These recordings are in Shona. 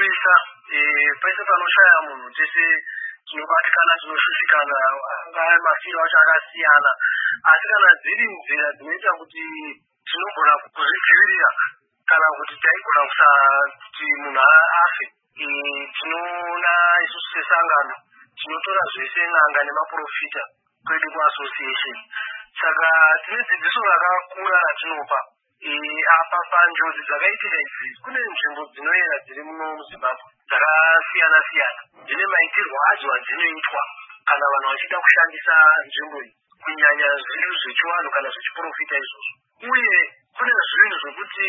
tinosuwisa pese panoshaya munhu tese tinobatikana tinoshushikana angava mafiro acho akasiyana asi kana dziri nzira dzinoita kuti tinogona kuzvidzivirira kana kuti taigona kuti munhu afe tinoona isusu sesangano tinotora zvese n'anga nemaprofita kwedu kuassociation saka tine dzidziso rakakura ratinopa apa panjodzi dzakaitika idzi kune nzvimbo dzinoyera dziri muno muZimbabwe dzakasiyana siyana dzine maitirwo adzo adzinoitwa kana vanhu vachida kushandisa nzvimbo iyi kunyanya zvinhu zvechivanhu kana zvechiprofita izvozvo uye kune zvinhu zvokuti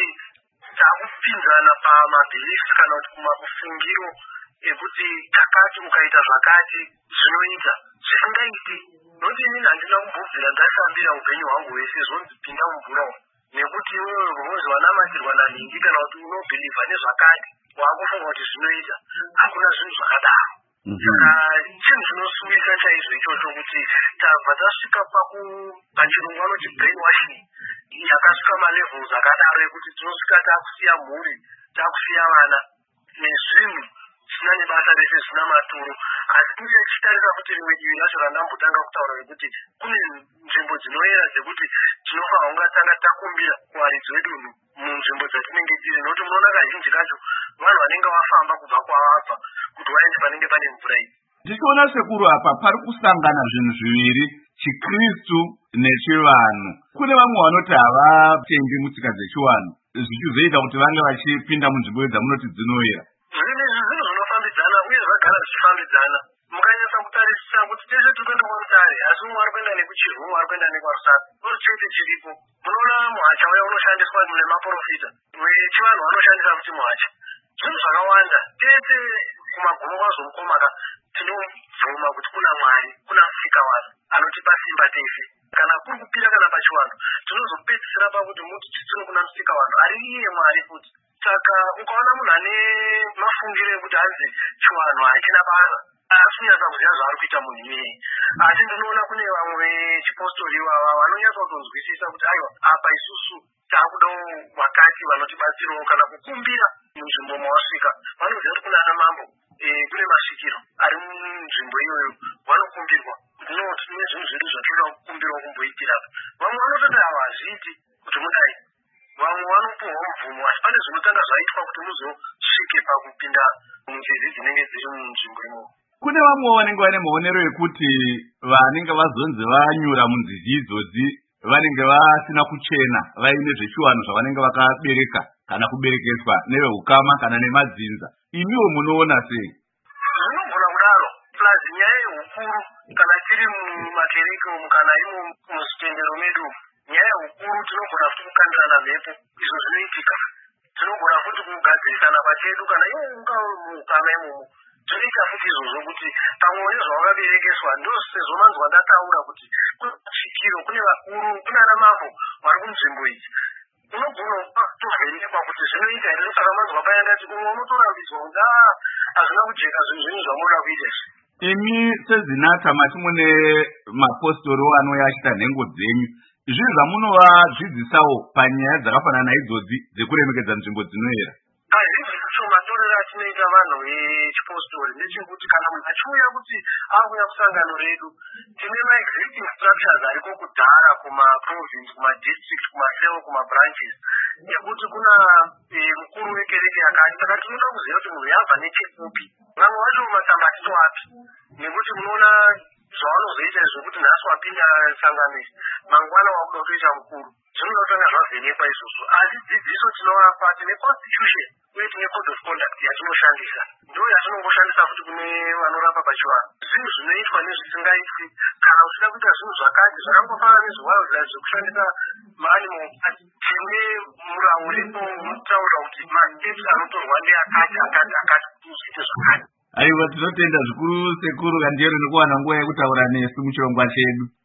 takupinzana pamabheliefs kana kuti kumakufungiro ekuti kakati ukaita zvakati zvinoita zvisingaiti noti inini handina kumbobvira ndasambira upenyu hwangu hwese zvonzi pinda mumvura nekuti iwewe unonzi wanamatirwa nanhingi kana kuti unobhilivha nezvakati wakufunga kuti zvinoita hakuna zvinhu zvakadaro saka chinhu chinosuwisa chaizvo ichocho kuti tabva tasvika pachirungu vanoti brain washing yakasvika malevels akadaro ekuti tinosvika takusiya mhuri takusiya vana nezvinhu zvisina nebasa rese zvisina maturo asi tinge tichitarisa kuti rimwe divi racho randambotanga kutaura rekuti kune nzvimbo dzinoyera dzekuti tinofanira kunga tanga takumbira kuvaridzi vedu munzvimbo dzatinenge tiri nokuti munoona kazhinji kacho vanhu vanenge vafamba kubva kwavabva kuti vaende panenge pane mvura iyi. Tichiona sekuru apa pari kusangana zvinhu zviviri, chikristu nechivanhu. Kune vamwe vanoti havatendi mutsika dzechivanhu zvichizoita kuti vange vachipinda munzvimbo dzamunoti dzinoyera. Zvinhu zvinofambidzana uye zvagara zvichifambidzana. Mukanyasa kutarisisa kuti tese tiri kuenda kwarutare asi umwe ari kuenda nekuchirwa umwe ari kuenda nekwarusasa uri chete chiripo. Munoona muhacha uya unoshandiswa nemaprofita wechivanhu vanoshandisa kuti muhacha zvinhu zvakawanda tese kumagumo kwazomukoma tinobvuma kuti kuna Mwari kuna Musikavanhu anotipa simba tese kana kuri kupira kana pachivanhu tinozopedzisira pakuti muti tisino kuna Musikavanhu ari iye Mwari futi. Saka ukaona munhu ane mafungiro ekuti hanzi chivanhu hachina basa asi kunyatsa kuziva zvaari kuita munhu iyeye asi ndinoona kune vamwe chipostori ivava vanonyatsa kutonzwisisa kuti aiwa apa isusu taakudawo vakati vanotibatsirawo kana kukumbira munzvimbo mawasvika vanoziva kuti kuna ana mambo kune masvikiro ari munzvimbo iyoyo vanokumbirwa ndinoti tine zvinhu zvedu zvatoda kukumbirwa kumboitira vamwe vanototi ava hazviiti kuti mudai vamwe vanopuhwa mvumo asi pane zvinotanga zvaitwa kuti muzosvike pakupinda munjodzi dzinenge dziri munzvimbo imomo. Kune vamwe vanenge vane maonero ekuti vanenge vazonzi vanyura munzizi idzodzi vanenge vasina kuchena vaine zvechivanhu zvavanenge vakabereka kana kuberekeswa nevehukama kana nemadzinza. Imiwo munoona sei? Zvinogona kudaro plus nyaya yehukuru kana tiri mumakereke umu kana imo muzvitendero medu nyaya yehukuru tinogona futi kukandirana mhepo izvo zvinoitika tinogona futi kugadzirisana pachedu kana iwo muhukama imomo zvinoita futi izvozvo kuti pamwe nezvawakaberekeswa ndosezvo manzwa ndataura kuti kuchikiro kune vakuru kuna ana mambo vari kunzvimbo idzi unogona tovhenekwa kuti zvinoita here saka manzwa paya ndati umwe unotorambidzwa kuti hazvina kujeka zvinhu zvamunoda kuita izvi. Imi sezinata mati mune mapostori anouya achita nhengo dzenyu zvinhu zvamunovadzidzisawo panyaya dzakafanana idzodzi dzekuremekedza nzvimbo dzinoyera? Kazhinji kacho matorero atinoita vanhu vechipostori ndechekuti kana munhu achiuya kuti akuuya kusangano redu tine maexisting structures ariko kudhara kumaprovince kumadistrict kumasel kumabranches ekuti kuna mukuru wekereke yakati saka tinoda kuziva kuti munhu yabva nechekupi vamwe vacho matsamba atitoapi nekuti munoona zvavanozoita zvokuti nhasi wapinda sangano isi mangwana wakuda kutoita mukuru zvinotanga zvavhenekwa izvozvo asi dzidziso tinovapa tine constitution uye tine code of conduct yatinoshandisa ndo yatinongoshandisa futi kune vanorapa pachivanhu zvinhu zvinoitwa nezvisingaitwi kana uchida kuita zvinhu zvakati zvakangofanana nezvewildlife zvekushandisa maanimal tine murawo uripo unotaura kuti masteps anotorwa ndeakati akati kuti uziite zvakati. Aiwa, tinotenda zvikuru sekuru Kandiyero nekuwana nguva yekutaura nesu muchirongwa chedu.